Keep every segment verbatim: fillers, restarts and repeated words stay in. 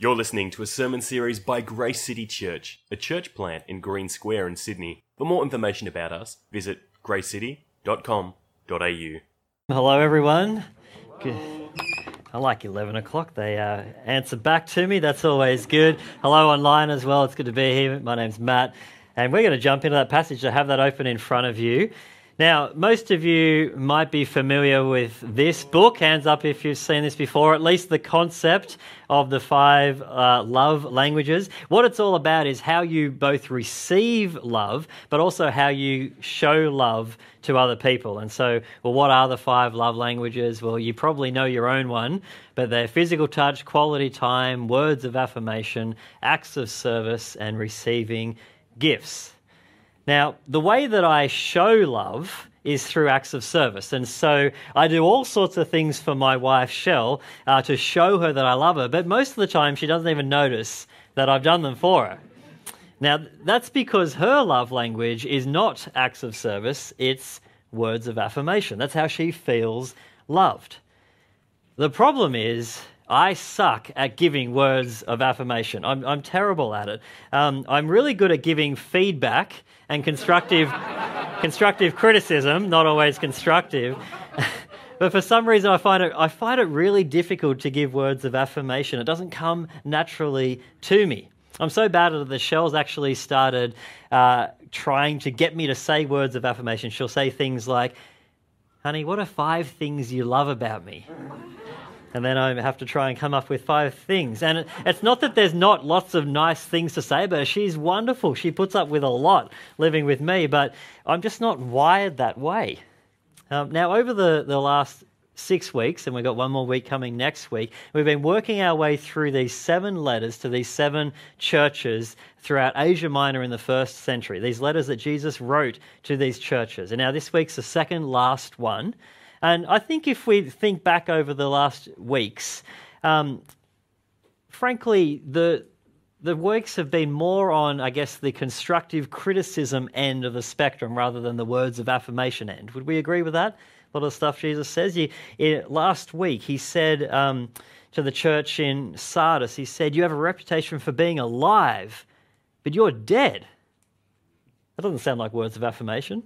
You're listening to a sermon series by Grace City Church, a church plant in Green Square in Sydney. For more information about us, visit grace city dot com dot a u. Hello, everyone. Good. I like eleven o'clock. They uh, answer back to me. That's always good. Hello online as well. It's good to be here. My name's Matt. And we're going to jump into that passage. I have that open in front of you. Now, most of you might be familiar with this book. Hands up if you've seen this before, at least the concept of the five uh, love languages. What it's all about is how you both receive love, but also how you show love to other people. And so, well, what are the five love languages? Well, you probably know your own one, but they're physical touch, quality time, words of affirmation, acts of service, and receiving gifts. Now, the way that I show love is through acts of service. And so I do all sorts of things for my wife, Shell, uh, to show her that I love her. But most of the time, she doesn't even notice that I've done them for her. Now, that's because her love language is not acts of service, it's words of affirmation. That's how she feels loved. The problem is, I suck at giving words of affirmation. I'm, I'm terrible at it. Um, I'm really good at giving feedback and constructive, constructive criticism, not always constructive. But for some reason, I find it I find it really difficult to give words of affirmation. It doesn't come naturally to me. I'm so bad at it that Shell's actually started uh, trying to get me to say words of affirmation. She'll say things like, "Honey, what are five things you love about me?" And then I have to try and come up with five things. And it's not that there's not lots of nice things to say about her. She's wonderful. She puts up with a lot living with me, but I'm just not wired that way. Um, now, over the, the last six weeks, and we've got one more week coming next week, we've been working our way through these seven letters to these seven churches throughout Asia Minor in the first century. These letters that Jesus wrote to these churches. And now this week's the second last one. And I think if we think back over the last weeks, um, frankly, the the weeks have been more on, I guess, the constructive criticism end of the spectrum rather than the words of affirmation end. Would we agree with that? A lot of the stuff Jesus says. He, it, last week, he said um, to the church in Sardis, he said, "You have a reputation for being alive, but you're dead." That doesn't sound like words of affirmation.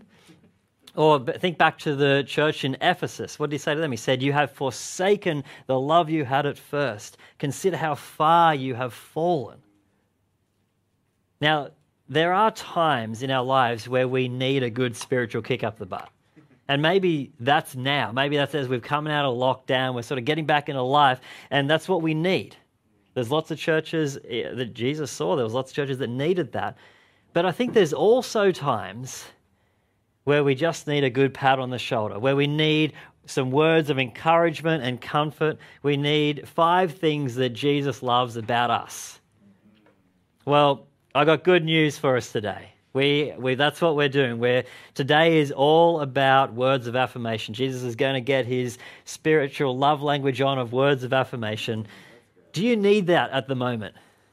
Or think back to the church in Ephesus. What did he say to them? He said, "You have forsaken the love you had at first. Consider how far you have fallen." Now, there are times in our lives where we need a good spiritual kick up the butt. And maybe that's now. Maybe that's as we've come out of lockdown. We're sort of getting back into life, and that's what we need. There's lots of churches that Jesus saw. There was lots of churches that needed that. But I think there's also times where we just need a good pat on the shoulder, where we need some words of encouragement and comfort. We need five things that Jesus loves about us. Well, I got good news for us today. We, we that's what we're doing. We're, today is all about words of affirmation. Jesus is going to get his spiritual love language on of words of affirmation. Do you need that at the moment?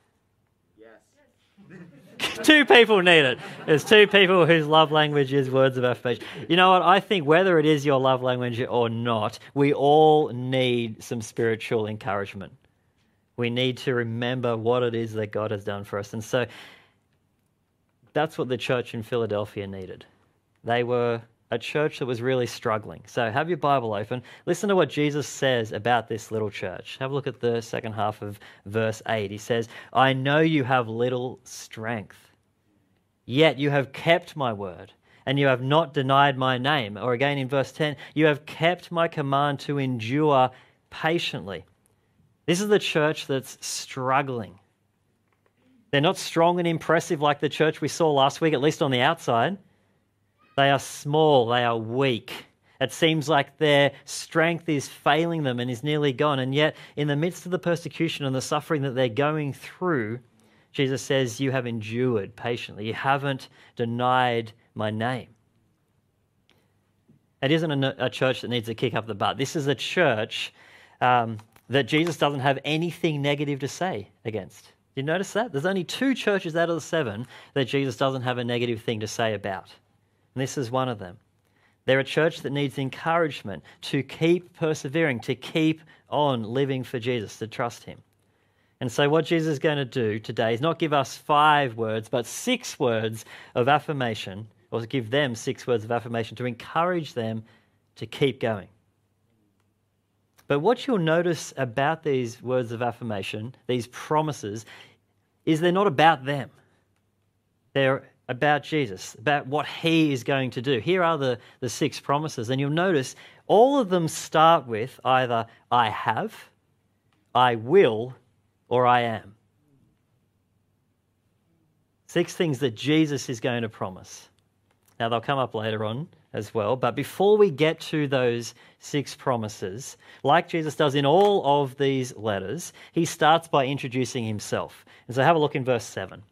Two people need it. There's two people whose love language is words of affirmation. You know what? I think whether it is your love language or not, we all need some spiritual encouragement. We need to remember what it is that God has done for us. And so that's what the church in Philadelphia needed. They were a church that was really struggling. So have your Bible open. Listen to what Jesus says about this little church. Have a look at the second half of verse eight. He says, "I know you have little strength, yet you have kept my word, and you have not denied my name." Or again in verse ten, "You have kept my command to endure patiently." This is the church that's struggling. They're not strong and impressive like the church we saw last week, at least on the outside. They are small, they are weak. It seems like their strength is failing them and is nearly gone. And yet, in the midst of the persecution and the suffering that they're going through, Jesus says, "You have endured patiently. You haven't denied my name." It isn't a, a church that needs to kick up the butt. This is a church um, that Jesus doesn't have anything negative to say against. You notice that? There's only two churches out of the seven that Jesus doesn't have a negative thing to say about. And this is one of them. They're a church that needs encouragement to keep persevering, to keep on living for Jesus, to trust him. And so what Jesus is going to do today is not give us five words, but six words of affirmation, or give them six words of affirmation to encourage them to keep going. But what you'll notice about these words of affirmation, these promises, is they're not about them. They're about Jesus, about what he is going to do. Here are the, the six promises, and you'll notice all of them start with either I have, I will, or I am. Six things that Jesus is going to promise. Now, they'll come up later on as well, but before we get to those six promises, like Jesus does in all of these letters, he starts by introducing himself. And so have a look in verse seven.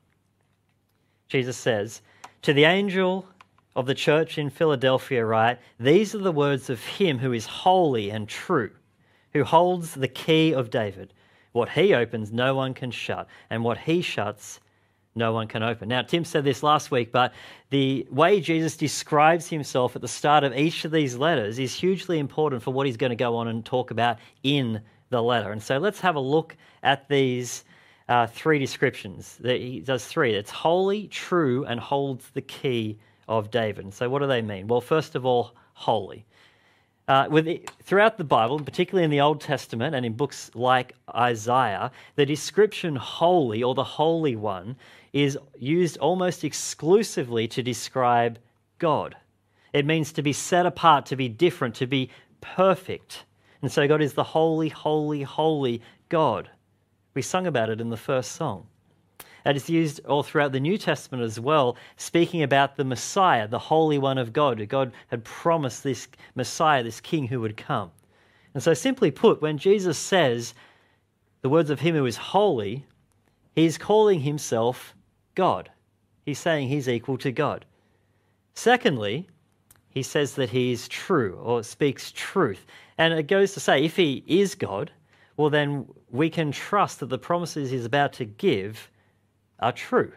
Jesus says, "To the angel of the church in Philadelphia write, these are the words of him who is holy and true, who holds the key of David. What he opens, no one can shut, and what he shuts, no one can open." Now, Tim said this last week, but the way Jesus describes himself at the start of each of these letters is hugely important for what he's going to go on and talk about in the letter. And so let's have a look at these uh, three descriptions. He does three. It's holy, true, and holds the key of David. And so what do they mean? Well, first of all, holy. Uh, with it, throughout the Bible, particularly in the Old Testament and in books like Isaiah, the description holy or the Holy One is used almost exclusively to describe God. It means to be set apart, to be different, to be perfect. And so God is the holy, holy, holy God. We sung about it in the first song. And it's used all throughout the New Testament as well, speaking about the Messiah, the Holy One of God. God had promised this Messiah, this King who would come. And so simply put, when Jesus says the words of him who is holy, he's calling himself God. He's saying he's equal to God. Secondly, he says that he is true or speaks truth. And it goes to say, if he is God, well then we can trust that the promises he's about to give are true.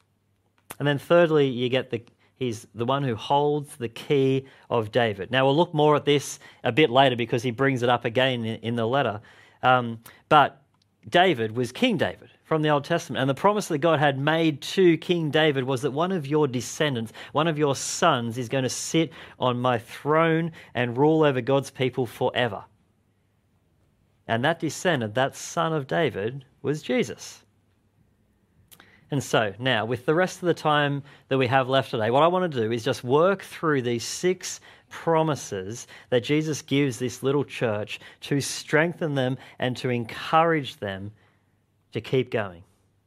And then thirdly, you get the he's the one who holds the key of David. Now, we'll look more at this a bit later because he brings it up again in, in the letter. Um, but David was King David from the Old Testament. And the promise that God had made to King David was that one of your descendants, one of your sons, is going to sit on my throne and rule over God's people forever. And that descendant, that son of David, was Jesus. And so now, with the rest of the time that we have left today, what I want to do is just work through these six promises that Jesus gives this little church to strengthen them and to encourage them to keep going.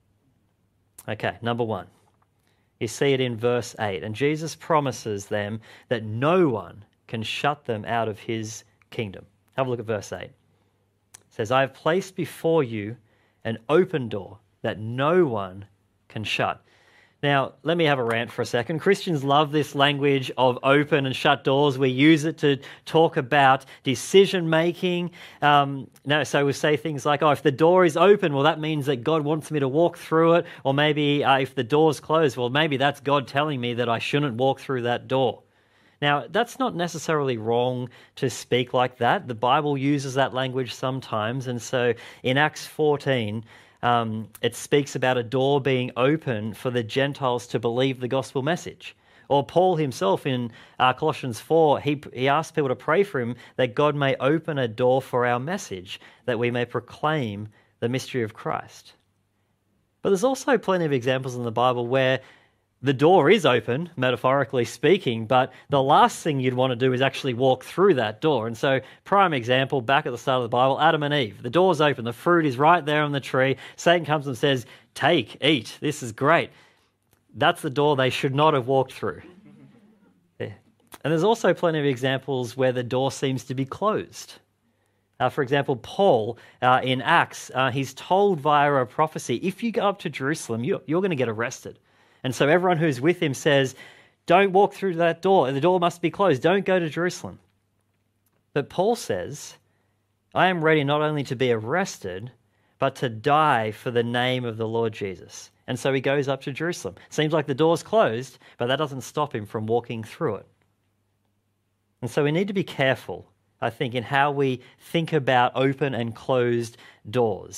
Okay, number one. You see it in verse eight. And Jesus promises them that no one can shut them out of his kingdom. Have a look at verse eight. It says, "I have placed before you an open door that no one can shut." Now, let me have a rant for a second. Christians love this language of open and shut doors. We use it to talk about decision making. Um, no, so we say things like, oh, if the door is open, well, that means that God wants me to walk through it. Or maybe uh, if the door's closed, well, maybe that's God telling me that I shouldn't walk through that door. Now, that's not necessarily wrong to speak like that. The Bible uses that language sometimes. And so in Acts fourteen, Um, it speaks about a door being open for the Gentiles to believe the gospel message. Or Paul himself in uh, Colossians four, he, he asked people to pray for him that God may open a door for our message, that we may proclaim the mystery of Christ. But there's also plenty of examples in the Bible where the door is open, metaphorically speaking, but the last thing you'd want to do is actually walk through that door. And so, prime example, back at the start of the Bible, Adam and Eve. The door's open, the fruit is right there on the tree. Satan comes and says, take, eat, this is great. That's the door they should not have walked through. Yeah. And there's also plenty of examples where the door seems to be closed. Uh, for example, Paul uh, in Acts, uh, he's told via a prophecy, if you go up to Jerusalem, you're, you're going to get arrested. And so everyone who's with him says, don't walk through that door. The door must be closed. Don't go to Jerusalem. But Paul says, I am ready not only to be arrested, but to die for the name of the Lord Jesus. And so he goes up to Jerusalem. Seems like the door's closed, but that doesn't stop him from walking through it. And so we need to be careful, I think, in how we think about open and closed doors.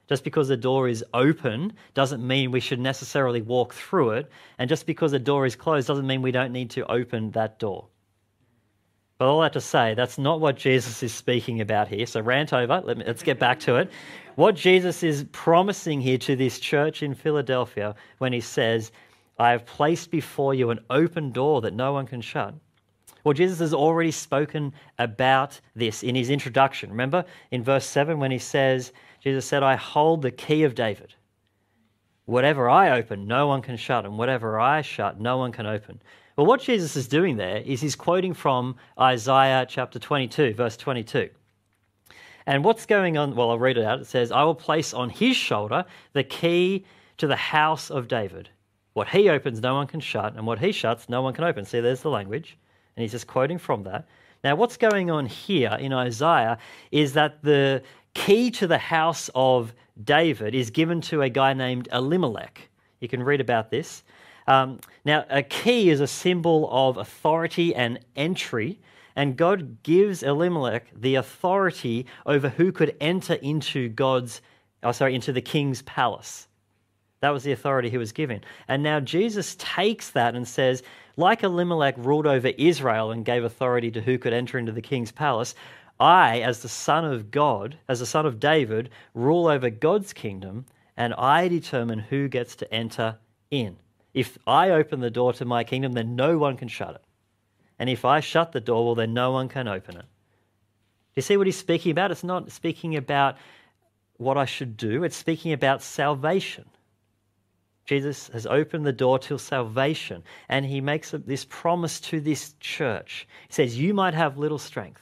Just because a door is open doesn't mean we should necessarily walk through it. And just because a door is closed doesn't mean we don't need to open that door. But all that to say, that's not what Jesus is speaking about here. So rant over, Let me, let's get back to it. What Jesus is promising here to this church in Philadelphia when he says, I have placed before you an open door that no one can shut. Well, Jesus has already spoken about this in his introduction. Remember in verse seven when he says, Jesus said, I hold the key of David. Whatever I open, no one can shut, and whatever I shut, no one can open. Well, what Jesus is doing there is he's quoting from Isaiah chapter twenty-two, verse twenty-two. And what's going on? Well, I'll read it out. It says, I will place on his shoulder the key to the house of David. What he opens, no one can shut, and what he shuts, no one can open. See, there's the language. And he's just quoting from that. Now, what's going on here in Isaiah is that the key to the house of David is given to a guy named Elimelech. You can read about this. Um, now, a key is a symbol of authority and entry, and God gives Elimelech the authority over who could enter into God's, oh, sorry, into the king's palace. That was the authority he was given. And now Jesus takes that and says, like Elimelech ruled over Israel and gave authority to who could enter into the king's palace, I, as the son of God, as the son of David, rule over God's kingdom, and I determine who gets to enter in. If I open the door to my kingdom, then no one can shut it. And if I shut the door, well, then no one can open it. Do you see what he's speaking about? It's not speaking about what I should do. It's speaking about salvation. Jesus has opened the door to salvation, and he makes this promise to this church. He says, you might have little strength,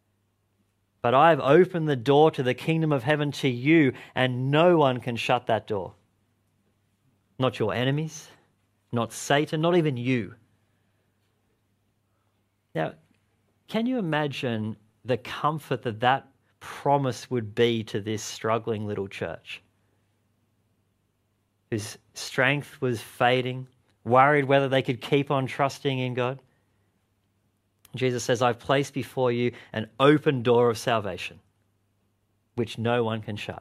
but I've opened the door to the kingdom of heaven to you, and no one can shut that door. Not your enemies, not Satan, not even you. Now, can you imagine the comfort that that promise would be to this struggling little church, whose strength was fading, worried whether they could keep on trusting in God? Jesus says, I've placed before you an open door of salvation, which no one can shut.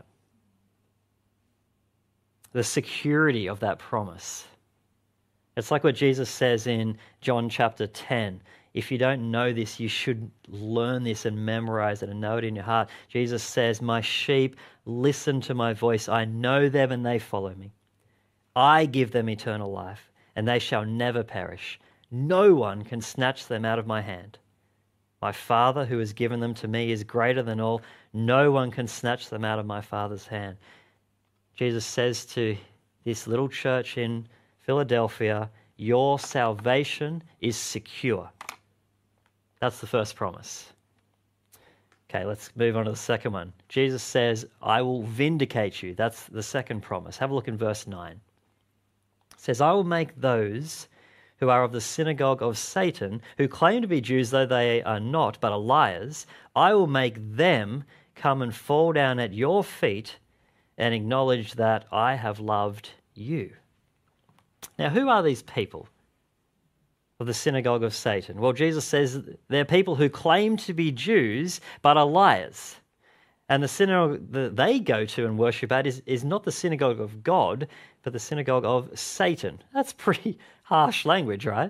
The security of that promise. It's like what Jesus says in John chapter ten. If you don't know this, you should learn this and memorize it and know it in your heart. Jesus says, my sheep listen to my voice. I know them and they follow me. I give them eternal life, and they shall never perish. No one can snatch them out of my hand. My Father who has given them to me is greater than all. No one can snatch them out of my Father's hand. Jesus says to this little church in Philadelphia, your salvation is secure. That's the first promise. Okay, let's move on to the second one. Jesus says, I will vindicate you. That's the second promise. Have a look in verse nine. It says, I will make those who are of the synagogue of Satan, who claim to be Jews though they are not, but are liars, I will make them come and fall down at your feet and acknowledge that I have loved you. Now, who are these people of the synagogue of Satan? Well, Jesus says they're people who claim to be Jews, but are liars. And the synagogue that they go to and worship at is, is not the synagogue of God, but the synagogue of Satan. That's pretty harsh language, right?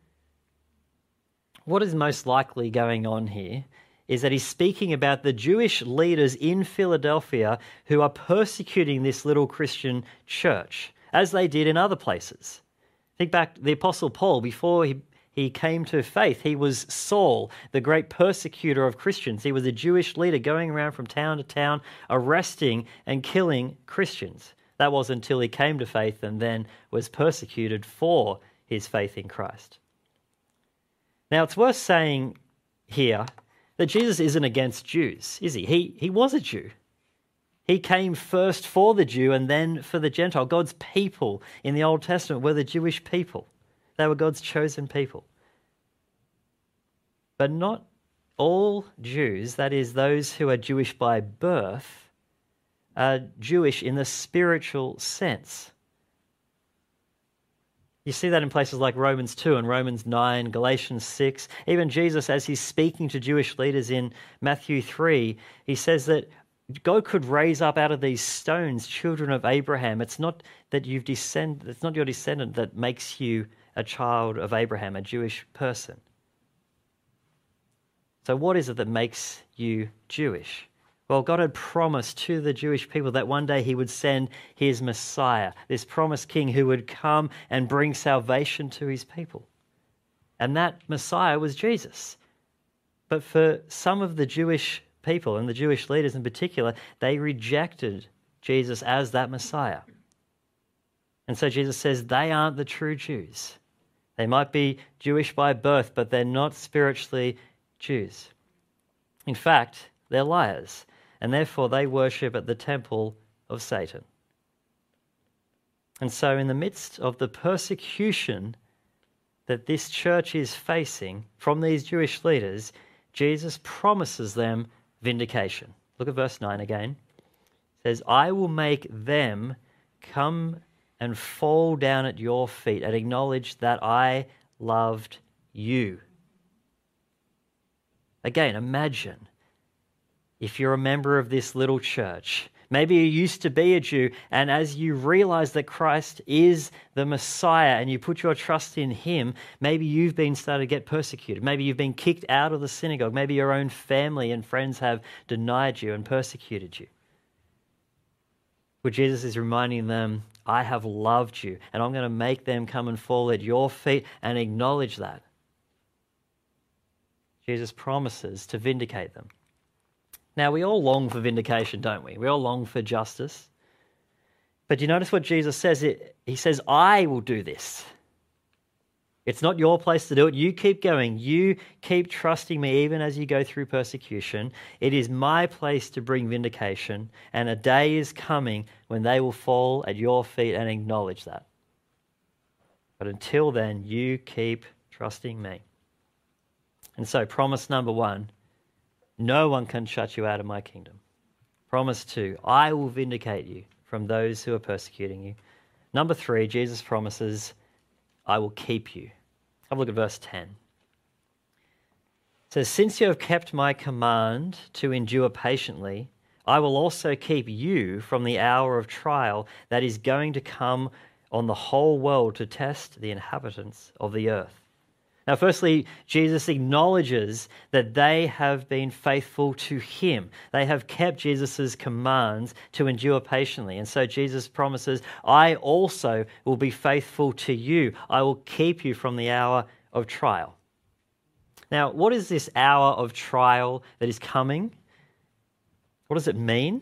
What is most likely going on here is that he's speaking about the Jewish leaders in Philadelphia who are persecuting this little Christian church, as they did in other places. Think back to the Apostle Paul. Before he He came to faith, he was Saul, the great persecutor of Christians. He was a Jewish leader going around from town to town, arresting and killing Christians. That was until he came to faith and then was persecuted for his faith in Christ. Now, it's worth saying here that Jesus isn't against Jews, is he? He, he was a Jew. He came first for the Jew and then for the Gentile. God's people in the Old Testament were the Jewish people. They were God's chosen people. But not all Jews, that is, those who are Jewish by birth, are Jewish in the spiritual sense. You see that in places like Romans two and Romans nine, Galatians six. Even Jesus, as he's speaking to Jewish leaders in Matthew three, he says that God could raise up out of these stones children of Abraham. It's not that you've descend, it's not your descendant that makes you a child of Abraham, a Jewish person. So what is it that makes you Jewish? Well, God had promised to the Jewish people that one day he would send his Messiah, this promised king who would come and bring salvation to his people. And that Messiah was Jesus. But for some of the Jewish people, and the Jewish leaders in particular, they rejected Jesus as that Messiah. And so Jesus says they aren't the true Jews. They might be Jewish by birth, but they're not spiritually Jews. In fact, they're liars, and therefore they worship at the temple of Satan. And so in the midst of the persecution that this church is facing from these Jewish leaders, Jesus promises them vindication. Look at verse nine again. It says, I will make them come and fall down at your feet and acknowledge that I loved you. Again, imagine if you're a member of this little church. Maybe you used to be a Jew, and as you realize that Christ is the Messiah and you put your trust in him, maybe you've been started to get persecuted. Maybe you've been kicked out of the synagogue. Maybe your own family and friends have denied you and persecuted you. Well, Jesus is reminding them, I have loved you, and I'm going to make them come and fall at your feet and acknowledge that. Jesus promises to vindicate them. Now, we all long for vindication, don't we? We all long for justice. But do you notice what Jesus says? It, he says, I will do this. It's not your place to do it. You keep going. You keep trusting me even as you go through persecution. It is my place to bring vindication, and a day is coming when they will fall at your feet and acknowledge that. But until then, you keep trusting me. And so, promise number one, no one can shut you out of my kingdom. Promise two, I will vindicate you from those who are persecuting you. Number three, Jesus promises, I will keep you. Have a look at verse ten. It says, since you have kept my command to endure patiently, I will also keep you from the hour of trial that is going to come on the whole world to test the inhabitants of the earth. Now, firstly, Jesus acknowledges that they have been faithful to him. They have kept Jesus' commands to endure patiently. And so Jesus promises, I also will be faithful to you. I will keep you from the hour of trial. Now, what is this hour of trial that is coming? What does it mean?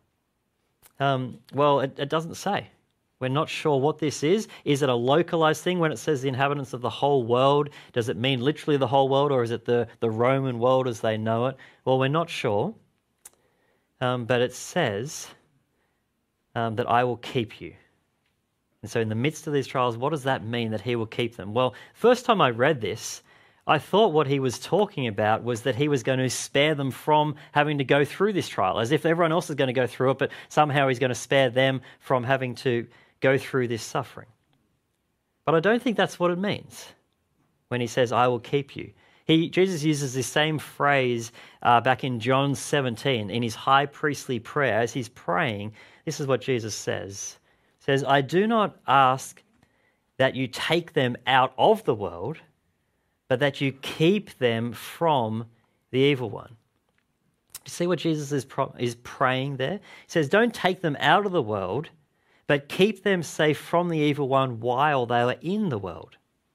Um, well, it, it doesn't say. We're not sure what this is. Is it a localized thing when it says the inhabitants of the whole world? Does it mean literally the whole world, or is it the, the Roman world as they know it? Well, we're not sure. Um, but it says um, that I will keep you. And so in the midst of these trials, what does that mean that he will keep them? Well, first time I read this, I thought what he was talking about was that he was going to spare them from having to go through this trial, as if everyone else is going to go through it, but somehow he's going to spare them from having to go through this suffering. But I don't think that's what it means when he says, I will keep you. He, Jesus uses this same phrase uh, back in John seventeen in his high priestly prayer. As he's praying, this is what Jesus says. He says, I do not ask that you take them out of the world, but that you keep them from the evil one. You see what Jesus is, pro- is praying there? He says, don't take them out of the world, but keep them safe from the evil one while they are in the world.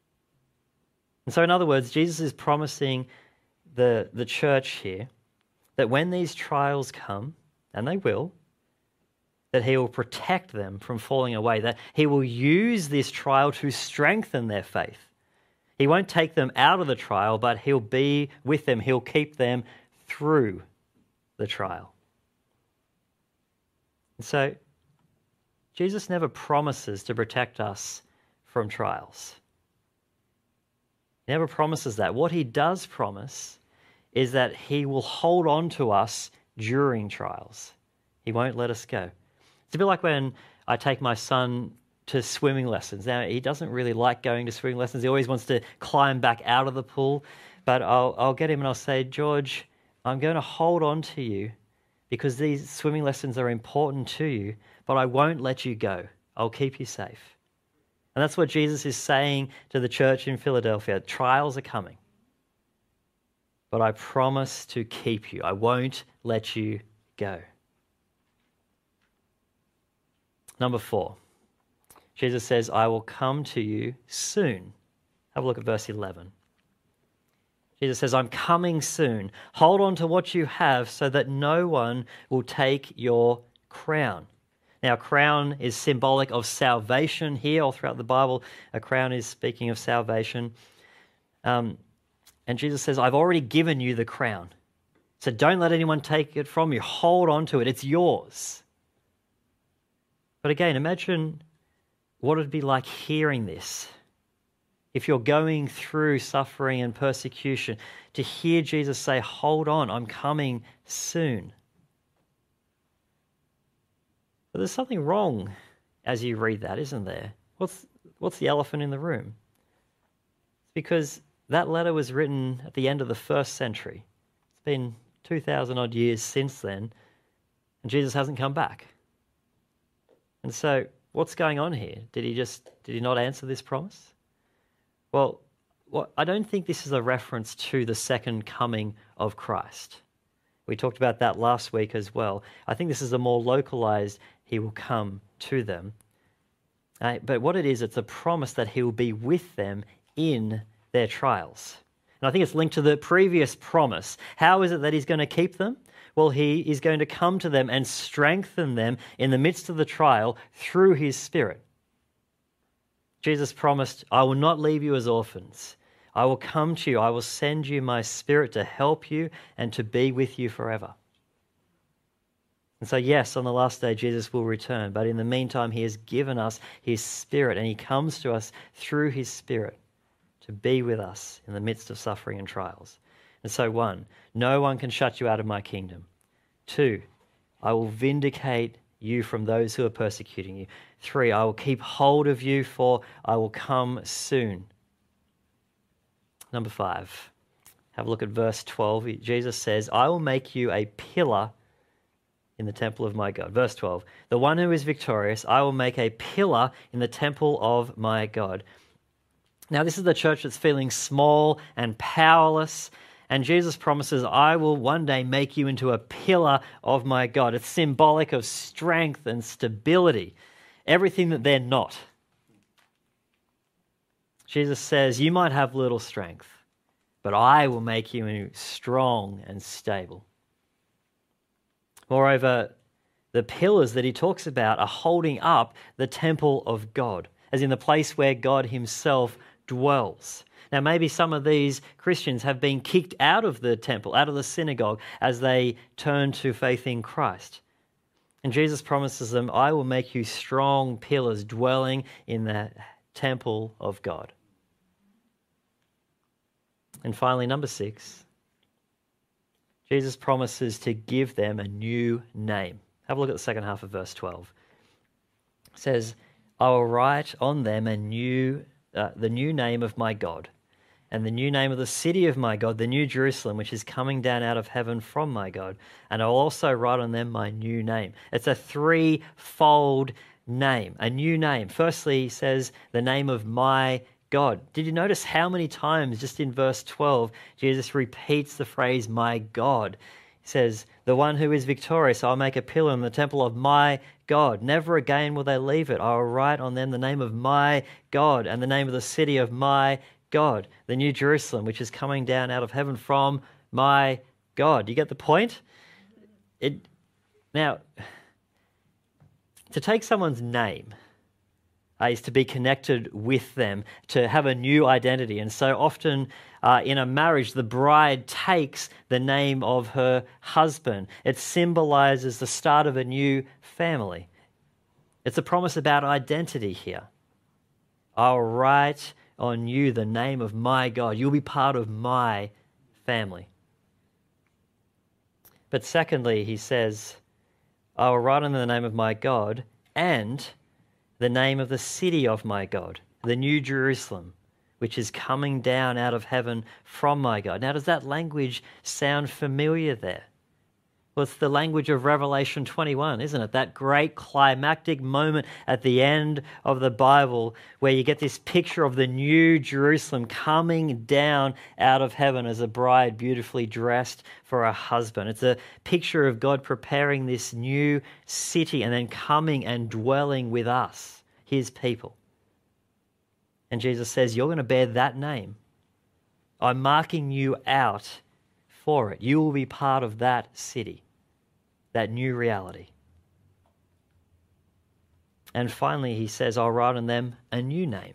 And so in other words, Jesus is promising the, the church here that when these trials come, and they will, that he will protect them from falling away, that he will use this trial to strengthen their faith. He won't take them out of the trial, but he'll be with them. He'll keep them through the trial. And so Jesus never promises to protect us from trials. He never promises that. What he does promise is that he will hold on to us during trials. He won't let us go. It's a bit like when I take my son to swimming lessons. Now, he doesn't really like going to swimming lessons. He always wants to climb back out of the pool. But I'll, I'll get him and I'll say, George, I'm going to hold on to you because these swimming lessons are important to you, but I won't let you go. I'll keep you safe. And that's what Jesus is saying to the church in Philadelphia. Trials are coming, but I promise to keep you. I won't let you go. Number four, Jesus says, I will come to you soon. Have a look at verse eleven. Jesus says, I'm coming soon. Hold on to what you have so that no one will take your crown. Now, crown is symbolic of salvation here. All throughout the Bible, a crown is speaking of salvation. Um, and Jesus says, I've already given you the crown. So don't let anyone take it from you. Hold on to it. It's yours. But again, imagine what it would be like hearing this. If you're going through suffering and persecution, to hear Jesus say, hold on, I'm coming soon. But there's something wrong as you read that, isn't there? What's, what's the elephant in the room? It's because that letter was written at the end of the first century. It's been two thousand odd years since then, and Jesus hasn't come back. And so what's going on here? Did he just, did he not answer this promise? Well, well, I don't think this is a reference to the second coming of Christ. We talked about that last week as well. I think this is a more localized, he will come to them. Uh, but what it is, it's a promise that he will be with them in their trials. And I think it's linked to the previous promise. How is it that he's going to keep them? Well, he is going to come to them and strengthen them in the midst of the trial through his Spirit. Jesus promised, I will not leave you as orphans. I will come to you. I will send you my Spirit to help you and to be with you forever. And so, yes, on the last day, Jesus will return. But in the meantime, he has given us his Spirit, and he comes to us through his Spirit to be with us in the midst of suffering and trials. And so, one, no one can shut you out of my kingdom. Two, I will vindicate you from those who are persecuting you. Three, I will keep hold of you, for I will come soon. Number five, have a look at verse twelve. Jesus says, I will make you a pillar in the temple of my God. Verse twelve, the one who is victorious, I will make a pillar in the temple of my God. Now, this is the church that's feeling small and powerless, and Jesus promises, I will one day make you into a pillar of my God. It's symbolic of strength and stability, everything that they're not. Jesus says, you might have little strength, but I will make you strong and stable. Moreover, the pillars that he talks about are holding up the temple of God, as in the place where God himself dwells. Now, maybe some of these Christians have been kicked out of the temple, out of the synagogue, as they turn to faith in Christ. And Jesus promises them, I will make you strong pillars dwelling in the temple of God. And finally, number six, Jesus promises to give them a new name. Have a look at the second half of verse twelve. It says, I will write on them a new, uh, the new name of my God, and the new name of the city of my God, the new Jerusalem, which is coming down out of heaven from my God. And I'll also write on them my new name. It's a threefold name, a new name. Firstly, he says the name of my God. Did you notice how many times just in verse twelve, Jesus repeats the phrase, my God? He says, the one who is victorious, I'll make a pillar in the temple of my God. Never again will they leave it. I will write on them the name of my God and the name of the city of my God, the new Jerusalem, which is coming down out of heaven from my God. You get the point? It, now, to take someone's name uh, is to be connected with them, to have a new identity. And so often uh, in a marriage, the bride takes the name of her husband. It symbolizes the start of a new family. It's a promise about identity here. I'll write on you the name of my God. You'll be part of my family. But secondly, he says, I will write on the name of my God and the name of the city of my God, the new Jerusalem, which is coming down out of heaven from my God. Now, does that language sound familiar there? Well, it's the language of Revelation twenty-one, isn't it? That great climactic moment at the end of the Bible where you get this picture of the new Jerusalem coming down out of heaven as a bride beautifully dressed for her husband. It's a picture of God preparing this new city and then coming and dwelling with us, his people. And Jesus says, you're going to bear that name. I'm marking you out for it. You will be part of that city, that new reality. And finally, he says, I'll write on them a new name.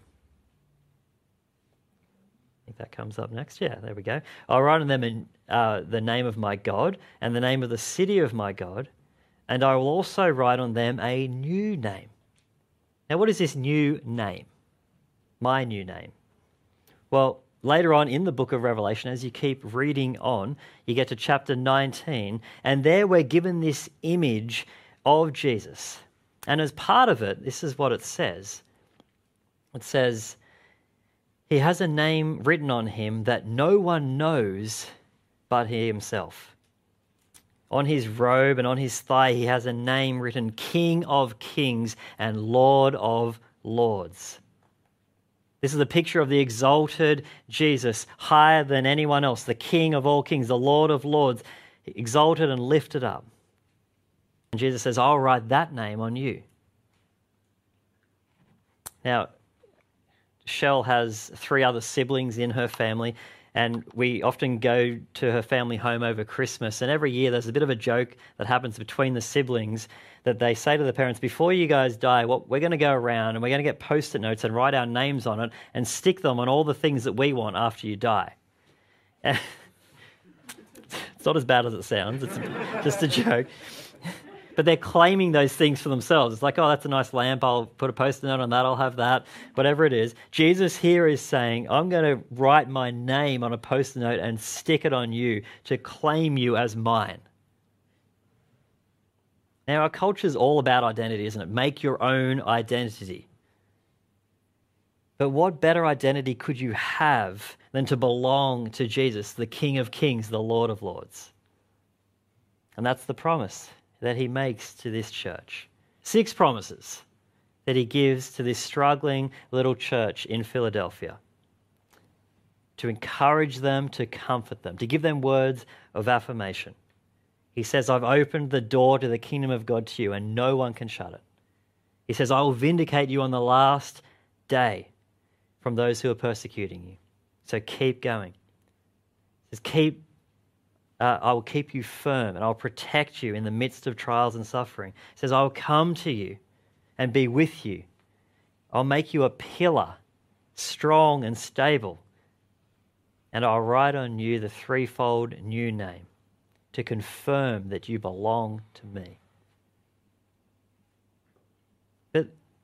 I think that comes up next. Yeah, there we go. I'll write on them in, uh, the name of my God and the name of the city of my God, and I will also write on them a new name. Now, what is this new name? My new name. Well, later on in the book of Revelation, as you keep reading on, you get to chapter nineteen, and there we're given this image of Jesus. And as part of it, this is what it says. It says, he has a name written on him that no one knows but he himself. On his robe and on his thigh, he has a name written, King of Kings and Lord of Lords. This is a picture of the exalted Jesus, higher than anyone else, the King of all kings, the Lord of lords, exalted and lifted up. And Jesus says, I'll write that name on you. Now, Shell has three other siblings in her family, and we often go to her family home over Christmas, and every year there's a bit of a joke that happens between the siblings that they say to the parents, before you guys die, well, we're going to go around and we're going to get post-it notes and write our names on it and stick them on all the things that we want after you die. And it's not as bad as it sounds. It's just a joke. But they're claiming those things for themselves. It's like, oh, that's a nice lamp. I'll put a post-it note on that. I'll have that. Whatever it is. Jesus here is saying, I'm going to write my name on a post-it note and stick it on you to claim you as mine. Now, our culture is all about identity, isn't it? Make your own identity. But what better identity could you have than to belong to Jesus, the King of Kings, the Lord of Lords? And that's the promise that he makes to this church. Six promises that he gives to this struggling little church in Philadelphia to encourage them, to comfort them, to give them words of affirmation. He says, I've opened the door to the kingdom of God to you, and no one can shut it. He says, I will vindicate you on the last day from those who are persecuting you. So keep going. He says, keep, uh, I will keep you firm, and I'll protect you in the midst of trials and suffering. He says, I will come to you and be with you. I'll make you a pillar, strong and stable. And I'll write on you the threefold new name, to confirm that you belong to me. But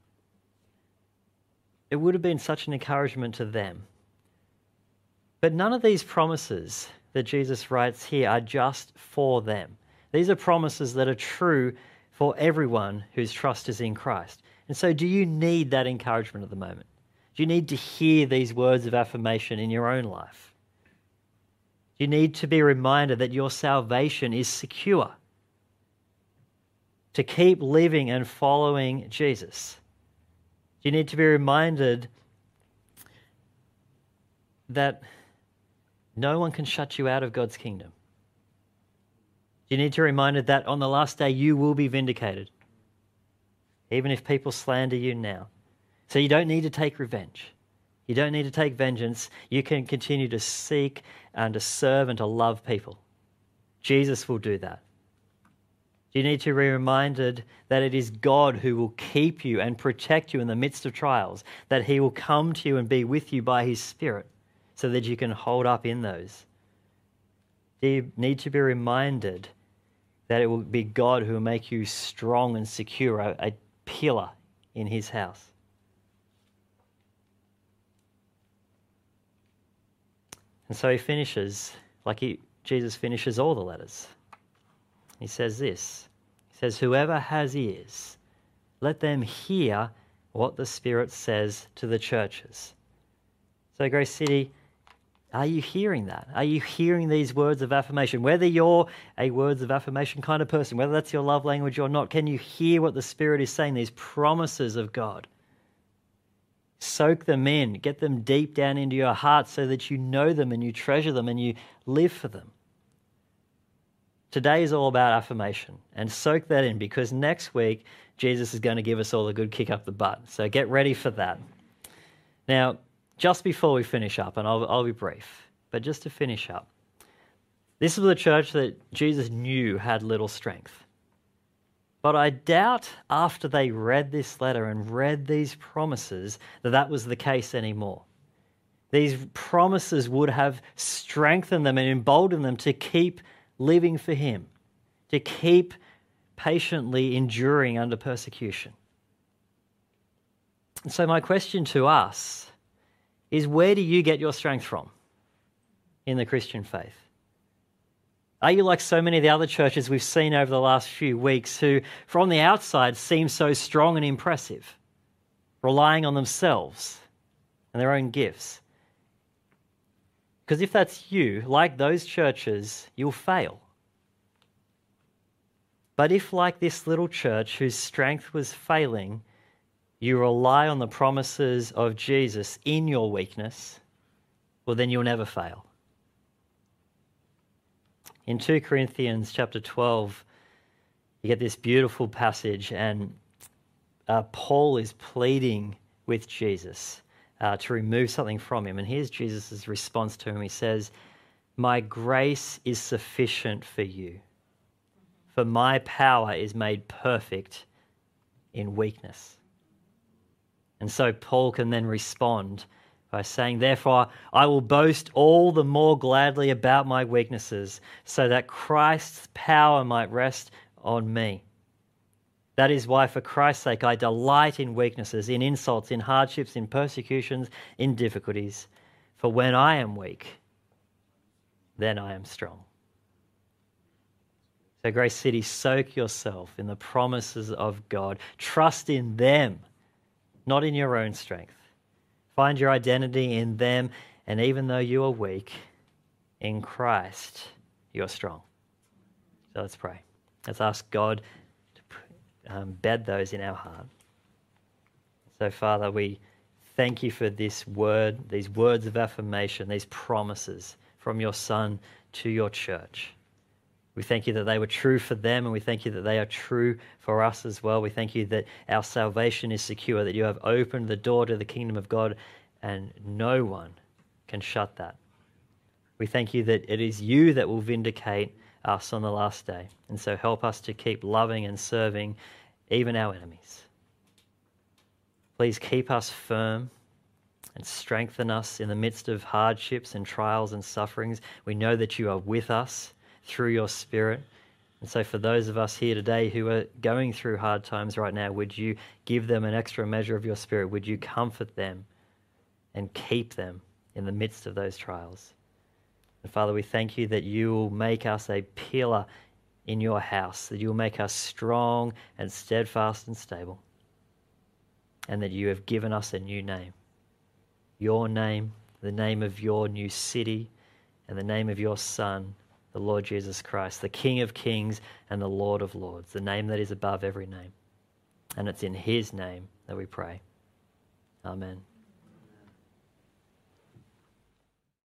it would have been such an encouragement to them. But none of these promises that Jesus writes here are just for them. These are promises that are true for everyone whose trust is in Christ. And so do you need that encouragement at the moment? Do you need to hear these words of affirmation in your own life? You need to be reminded that your salvation is secure. To keep living and following Jesus. You need to be reminded that no one can shut you out of God's kingdom. You need to be reminded that on the last day you will be vindicated, even if people slander you now. So you don't need to take revenge. You don't need to take vengeance. You can continue to seek and to serve and to love people. Jesus will do that. You need to be reminded that it is God who will keep you and protect you in the midst of trials, that he will come to you and be with you by his Spirit so that you can hold up in those. You need to be reminded that it will be God who will make you strong and secure, a, a pillar in his house. And so he finishes, like he, Jesus finishes all the letters. He says this. He says, whoever has ears, let them hear what the Spirit says to the churches. So Grace City, Are you hearing that? Are you hearing these words of affirmation? Whether you're a words of affirmation kind of person, whether that's your love language or not, can you hear what the Spirit is saying, these promises of God? Soak them in, get them deep down into your heart so that you know them and you treasure them and you live for them. Today is all about affirmation, and soak that in, because next week Jesus is going to give us all a good kick up the butt. So get ready for that. Now, just before we finish up, and I'll, I'll be brief, but just to finish up, this was a church that Jesus knew had little strength. But I doubt after they read this letter and read these promises that that was the case anymore. These promises would have strengthened them and emboldened them to keep living for Him, to keep patiently enduring under persecution. And so my question to us is, where do you get your strength from in the Christian faith? Are you like so many of the other churches we've seen over the last few weeks who, from the outside, seem so strong and impressive, relying on themselves and their own gifts? Because if that's you, like those churches, you'll fail. But if, like this little church whose strength was failing, you rely on the promises of Jesus in your weakness, well, then you'll never fail. In Second Corinthians chapter twelve, you get this beautiful passage, and uh, Paul is pleading with Jesus uh, to remove something from him. And here's Jesus' response to him. He says, "My grace is sufficient for you, for my power is made perfect in weakness." And so Paul can then respond by saying, "Therefore, I will boast all the more gladly about my weaknesses, so that Christ's power might rest on me. That is why, for Christ's sake, I delight in weaknesses, in insults, in hardships, in persecutions, in difficulties. For when I am weak, then I am strong." So, Grace City, soak yourself in the promises of God. Trust in them, not in your own strength. Find your identity in them, and even though you are weak, in Christ, you're strong. So let's pray. Let's ask God to um, bed those in our heart. So, Father, we thank you for this word, these words of affirmation, these promises from your Son to your church. We thank you that they were true for them, and we thank you that they are true for us as well. We thank you that our salvation is secure, that you have opened the door to the kingdom of God, and no one can shut that. We thank you that it is you that will vindicate us on the last day. And so help us to keep loving and serving even our enemies. Please keep us firm and strengthen us in the midst of hardships and trials and sufferings. We know that you are with us through your Spirit. And so for those of us here today who are going through hard times right now, would you give them an extra measure of your Spirit? Would you comfort them and keep them in the midst of those trials? And Father, we thank you that you will make us a pillar in your house, that you will make us strong and steadfast and stable, and that you have given us a new name. Your name, the name of your new city, and the name of your Son, the Lord Jesus Christ, the King of kings and the Lord of lords, the name that is above every name. And it's in his name that we pray. Amen.